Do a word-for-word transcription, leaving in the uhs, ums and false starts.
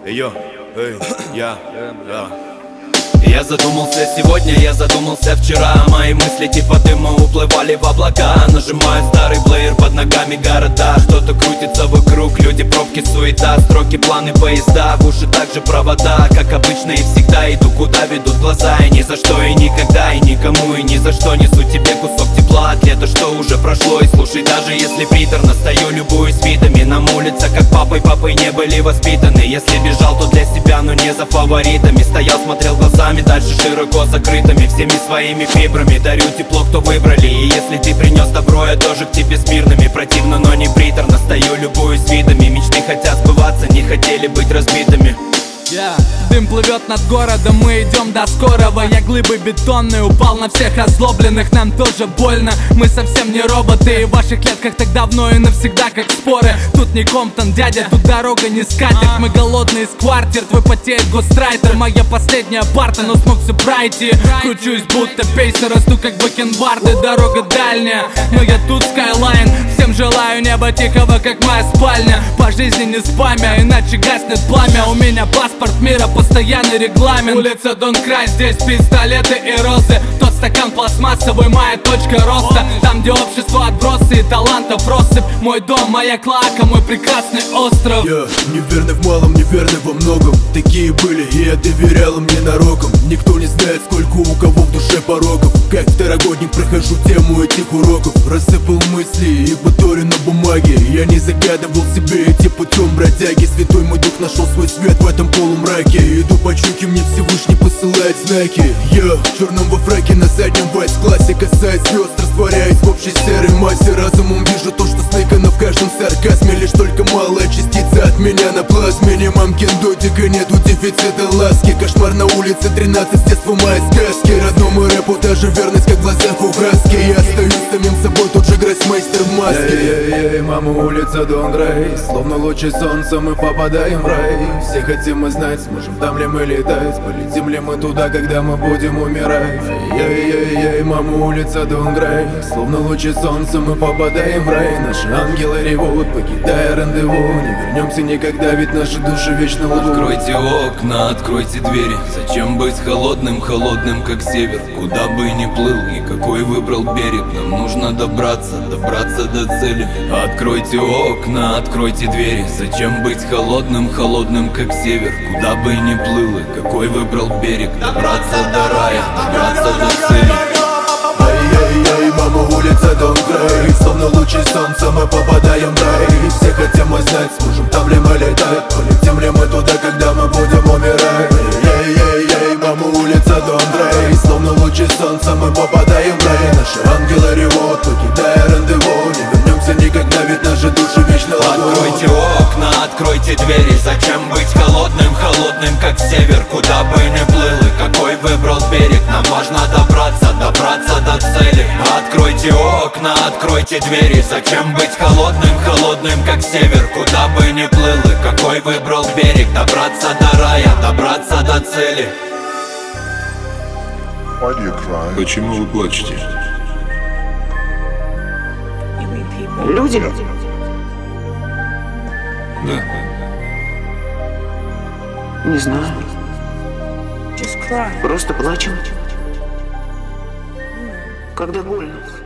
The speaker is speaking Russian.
Йо, эй, я, я. Я задумался сегодня, я задумался вчера. Мои мысли типа дыма уплывали в облака. Нажимаю старый плеер, под ногами города. Что-то крутится вокруг, люди, пробки, суета. Строки, планы, поезда, в уши также провода. Как обычно и всегда иду, куда ведут глаза. И ни за что и никогда, и никому, и ни за что несу тебе кусок тепла от лета, что уже прошло. И слушай, даже если приторно, стою, любуюсь видами. Нам улица, как папой, папой не были воспитаны. Если бежал, то для себя, но не за фаворитами. Стоял, смотрел глазами, дальше широко закрытыми. Всеми своими фибрами дарю тепло, кто выбрали. И если ты принес добро, я тоже к тебе с мирными. Противно, но не приторно, стою, любуюсь видами. Мечты хотят сбываться, не хотели быть разбитыми. Yeah. Дым плывет над городом, мы идем до скорого. Я глыбы бетонные, упал на всех озлобленных. Нам тоже больно, мы совсем не роботы. И в ваших клетках так давно и навсегда, как споры. Тут не Комптон, дядя, тут дорога не скатерть. Мы голодные из квартир, твой потеет гострайтер. Моя последняя парта, но смог все пройти. Кручусь будто пейсер, расту как бакенбарды. Дорога дальняя, но я тут скайлайн. Всем желаю неба тихого, как моя спальня. По жизни не спамя, иначе гаснет пламя. У меня паспорт мира, постоянный регламент. Улица Дон Край, здесь пистолеты и розы. Тот стакан пластмассовый, моя точка роста. Там, где общество отбросы и талантов россыпь. Мой дом, моя клака, мой прекрасный остров. Я неверный в малом, неверный во многом. Такие были, и я доверял им ненароком. Никто не знает, сколько у кого в душе пороков. Как второгодник прохожу тему этих уроков. Рассыпал мысли и бутори на бумаге. Я не загадывал себе идти путем бродяги. Святой мой дух нашел свой свет в этом полумраке. Иду по чуйке, мне Всевышний посылает знаки. Я в черном во фраке, на заднем вайс-классе. Касаясь звезд, растворяясь в общей серой массе. Разумом вижу то, что сныкано в каждом сарказме. Лишь только малая частица от меня на плазме. Не мамкин дотика, нету дефицита ласки. Кошмар на улице, тринадцать, с детства мои сказки. Родному рэпу даже верность, как в глазах у хаски. Я остаюсь самим собой, тот же гроссмейстер в маске. Эй-эй-эй, мама, улица Дон Край. Словно лучи солнца мы попадаем в рай. Все хотим мы знать, сможем там ли мы летать. Полетим ли мы туда, когда мы будем умирать. Эй-эй-эй, мама, улица Дон Край. Словно лучи солнца мы попадаем в рай. Наши ангелы ревут, покидая рандеву. Не вернемся никогда, ведь наши души вечно лгут. Откройте окна, откройте двери. Зачем быть холодным, холодным как север? Куда бы ни плыл и какой выбрал берег, нам нужно добраться, добраться до цели. Откройте окна, откройте двери. Зачем быть холодным, холодным как север? Куда бы ни плыл и какой выбрал берег, добраться до рая, добраться до цели. Эй-эй-эй, мама, улица Дон Край. Словно лучи солнца мы попадаем в рай. Все хотим мы знать, сможем там ли мы летать. Полетим ли мы туда, когда мы будем умирать. Эй-эй-эй, мама, улица Дон Край. Словно лучи солнца мы попадаем в рай. Наши ангелы ревут, покидая рандеву. Не вернемся никогда, ведь наши души вечно лгут. Откройте окна, откройте двери. Зачем быть холодным, холодным как север? Куда бы ни плыл и какой выбрал берег, нам важно добраться, добраться до цели. Откройте окна, откройте двери. Зачем быть холодным, холодным как север? Куда бы ни плыл и какой выбрал берег, добраться до рая, добраться до цели. Почему вы плачете? Люди? Да. Не знаю. Просто плачем. Когда больно.